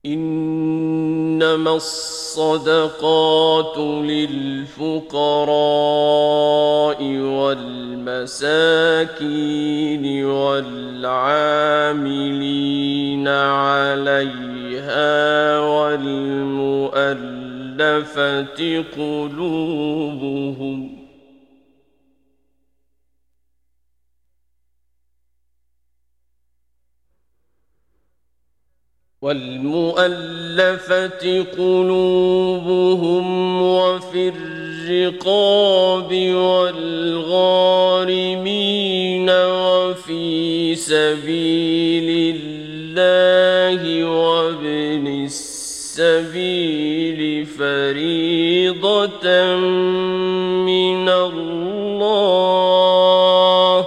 إنما الصدقات للفقراء والمساكين والعاملين عليها والمؤلفة قلوبهم وفي الرقاب والغارمين وفي سبيل الله وابن السبيل فريضة من الله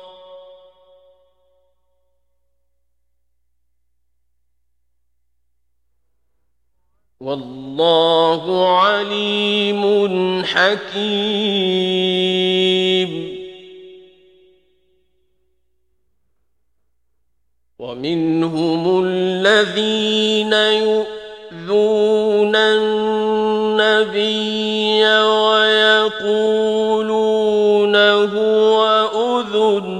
والله عليم حكيم. ومنهم الذين يؤذون النبي ويقولون هو أذن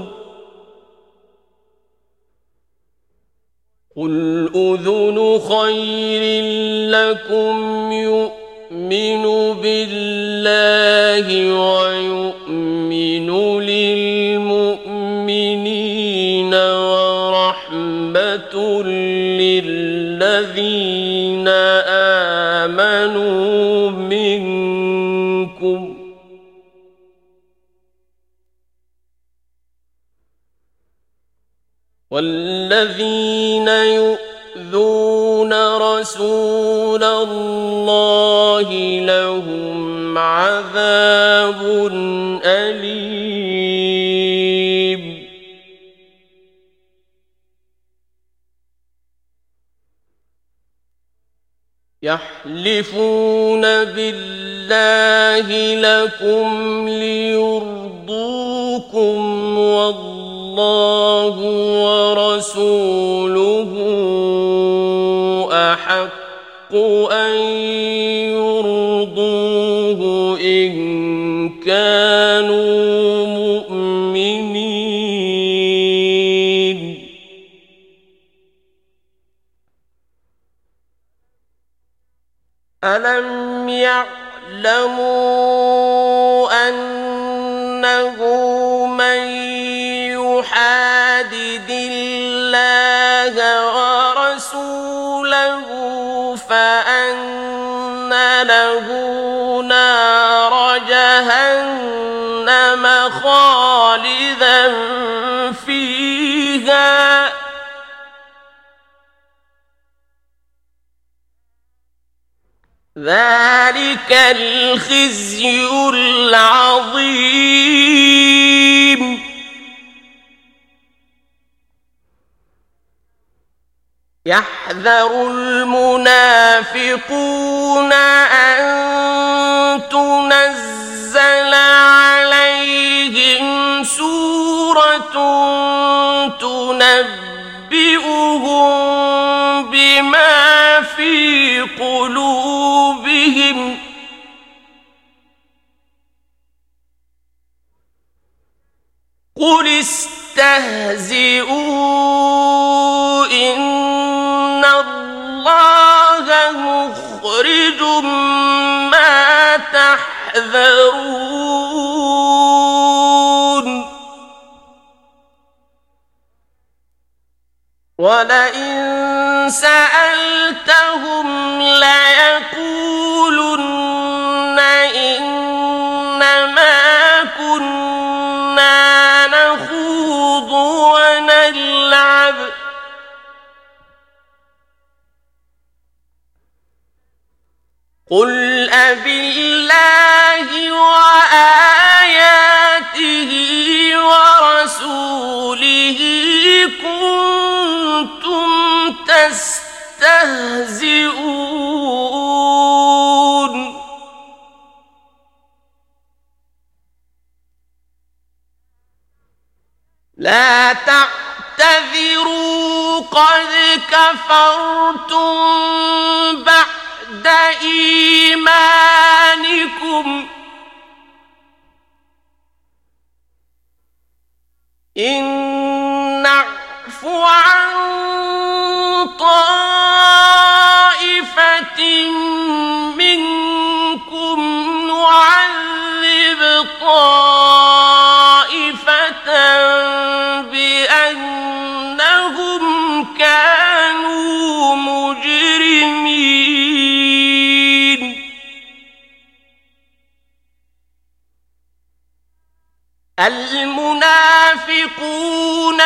قل أذن خير لكم يؤمن بالله ويؤمن للمؤمنين ورحمة للذين آمنوا منكم والذين يؤذون رسول الله لهم عذاب أليم. يحلفون بالله لكم ليرضوكم والله ورسوله أحق أن يرضوه إن كانوا مؤمنين. ألم يعلموا أنه من يحادد الله ورسوله فأن له نار جهنم خالدا فيها ذلك الخزي العظيم. يحذر المنافقون أن تنزل عليهم سورة تنبئهم بما في قلوبهم قل استهزئوا إن الله مخرج ما تحذرون. ولئن سألتهم ليقولن إنما كنا نخوض ونلعب قل أبالله وآياته ورسوله كنتم تستهزئون. لا تعتذروا قد كفرتم المنافقون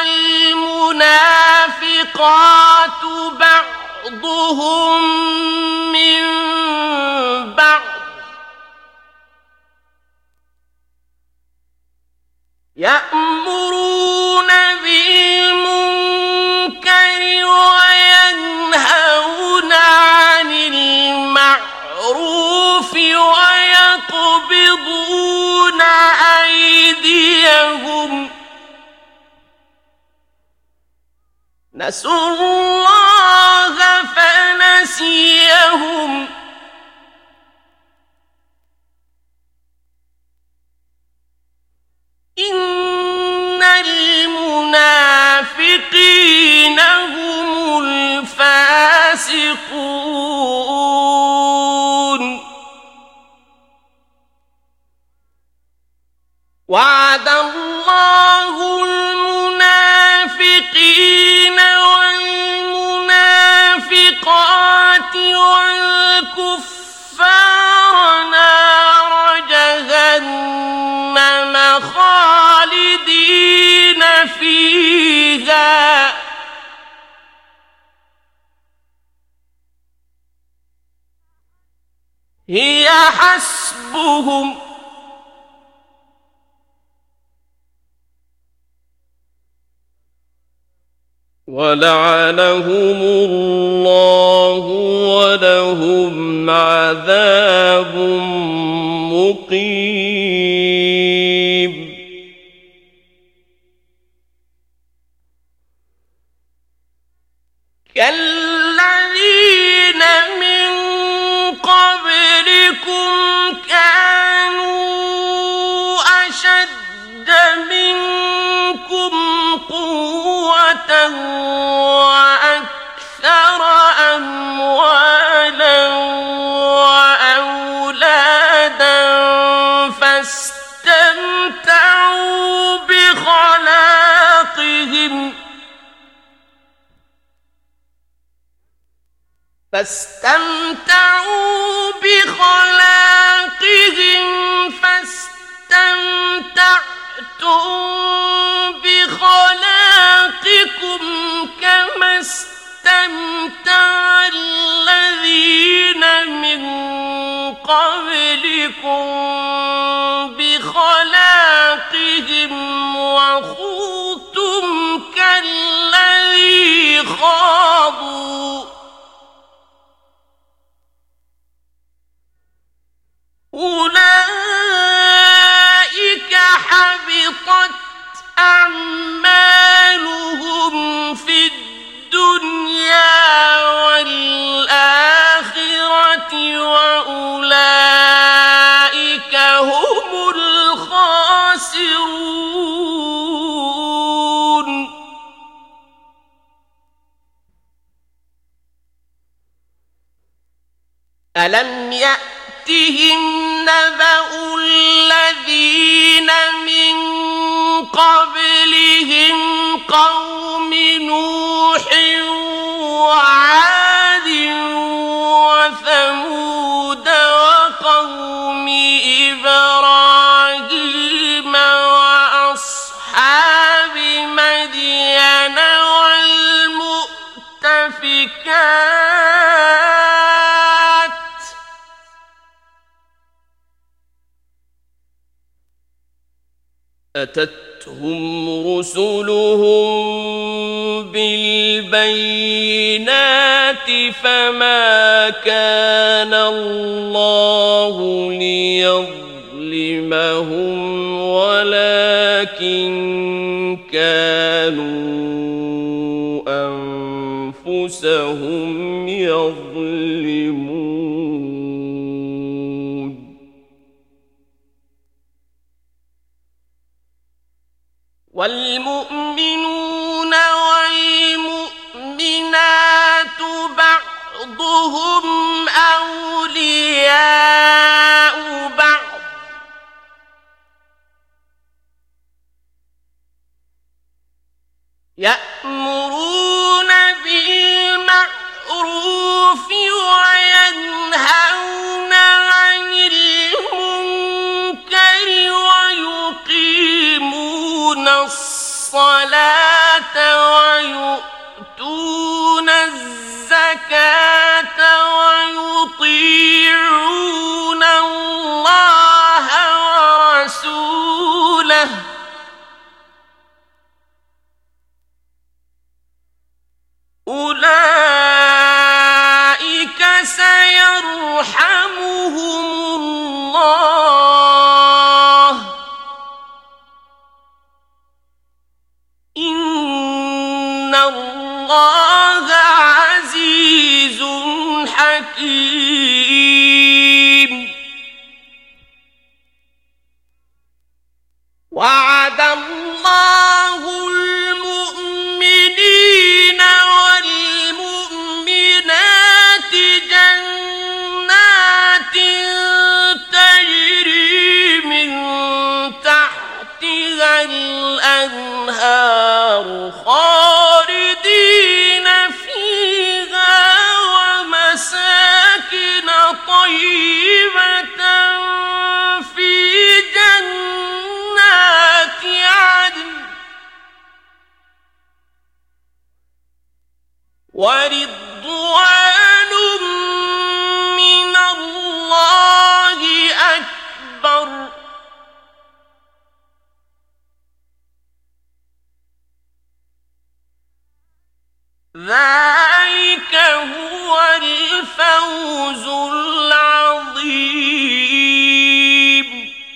والمنافقات بعضهم من بعض يأمرون بالمنكر وينهون عن المعروف ويقبضون أيديهم نسوا الله فنسيهم إن المنافقين هم الفاسقون وعد الله المنافقين والمنافقات والكفار نار جهنم خالدين فيها هي حسبهم ولعنهم الله ولهم عذاب مقيم كالذين من قبلكم كانوا أشد منكم قوة وأكثر أموالا وأولادا فاستمتعوا بخلاقهم فاستمتعتم بخلاقكم كما استمتع الذين من قبلكم بخلاقهم وخضتم كالذي خاضوا أولئك حبطت أعمالهم في الدنيا والآخرة وأولئك هم الخاسرون ألم يأتهم نبأ الذين من قبلهم قوم نوح وعاد وثمود وقوم إبراهيم وأصحاب مدين والمؤتفكات أتتهم رسلهم بالبينات فما كان الله ليظلمهم ولكن كانوا أنفسهم يظلمون والمؤمنون والمؤمنات بعضهم أولياء بعض يأمرون بالمعروف وينهون عن المنكر ويقيمون الصلاة ويؤتون الزكاة ويطيعون الله ورسوله أولئك سيرحمهم الله إن الله عزيز حكيم وعد الله المؤمنين والمؤمنات جنات تجري من تحتها الأنهار خالدين فيها ومساكن طيبة في جنات عدن ورضوان من الله أكبر ذلك هو الفوز العظيم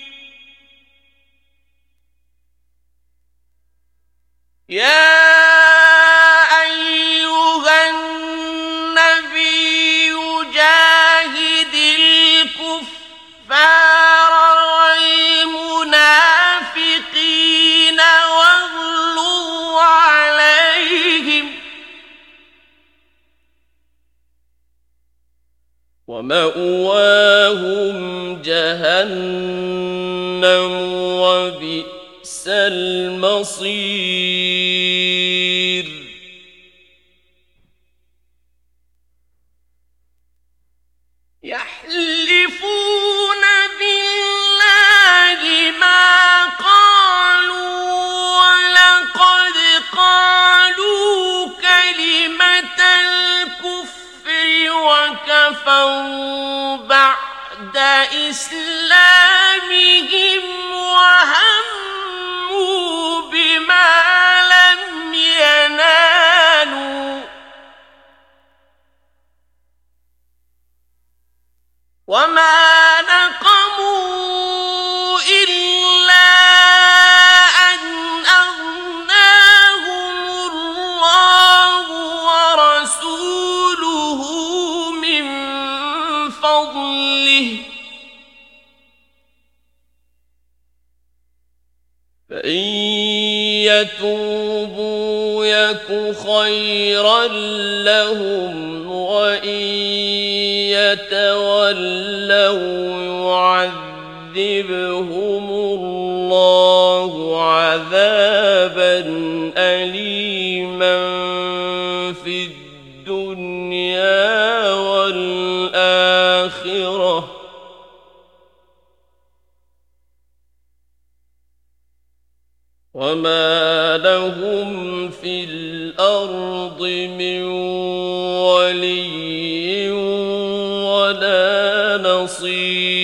يا أيها النبي جاهد الكفار والمنافقين واغلظ عليهم ومأواهم جهنم وبئس المصير يحلفون بالله ما قالوا ولقد قالوا كلمة الكفر وكفروا بعد إسلامهم وهموا بما لم ينالوا وما نقموا إلا أن أغناهم الله ورسوله من فضله فإن يتوبوا يك خيرا لهم وإن يتولوا يعذبهم الله عذابا أليما في الدنيا والآخرة وما لهم في الأرض من ولي ولا نصير